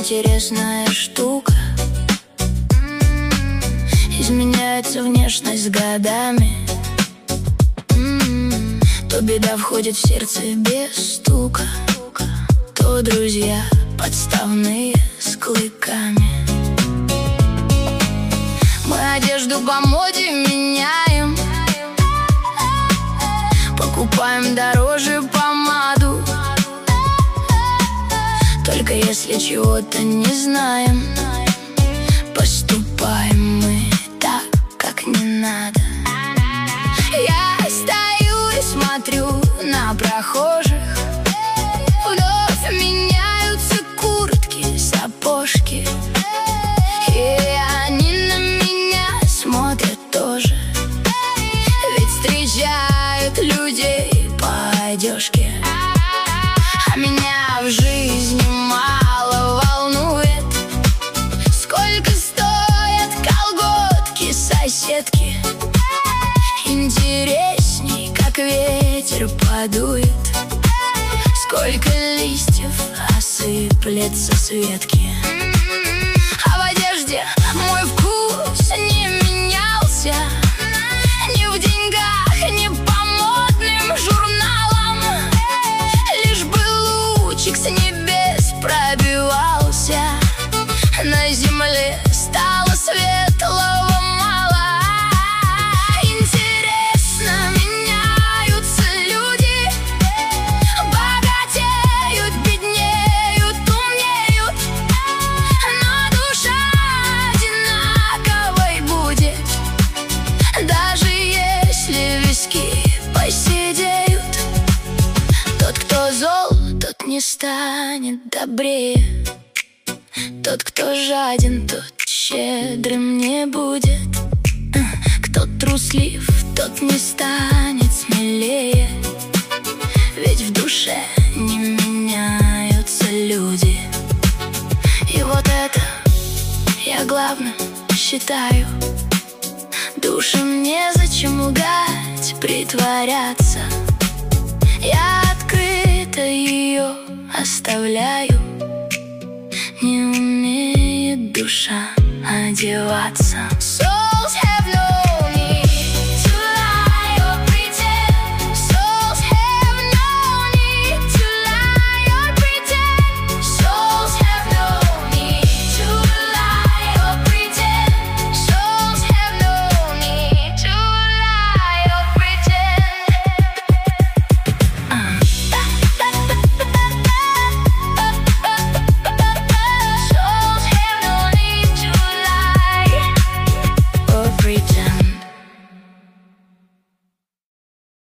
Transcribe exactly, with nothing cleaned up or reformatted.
интересная штука. Изменяется внешность с годами. То беда входит в сердце без стука, то друзья подставные с клыками. Мы одежду по моде меняем, покупаем дороже помаду. Только если чего-то не знаем, поступаем мы так, как не надо. Я стою и смотрю на прохожих. Вновь меняются куртки, сапожки, и они на меня смотрят тоже. Ведь встречают людей по одежке. А меня в жизни мало волнует, сколько стоят колготки соседки. Интересней, как ветер подует, сколько листьев осыплется с ветки. А в одежде мой вкус не менялся, ни в деньгах, ни по модным журналам. Лишь бы лучик с небес пробивался, на земле стало светлого мало. Интересно, меняются люди, богатеют, беднеют, умнеют, но душа одинаковой будет, даже если виски поседеют. Тот, кто зол, тот не станет добрее, тот, кто жаден, тот щедрым не будет. Кто труслив, тот не станет смелее, ведь в душе не меняются люди. И вот это я главным считаю: душам незачем лгать, притворяться. Я открыто ее оставляю, не умеет душа одеваться.